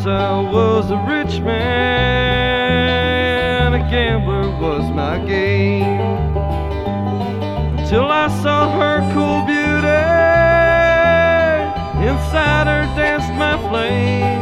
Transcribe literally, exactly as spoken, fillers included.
I was a rich man, a gambler was my game, until I saw her cool beauty, inside her danced my flame.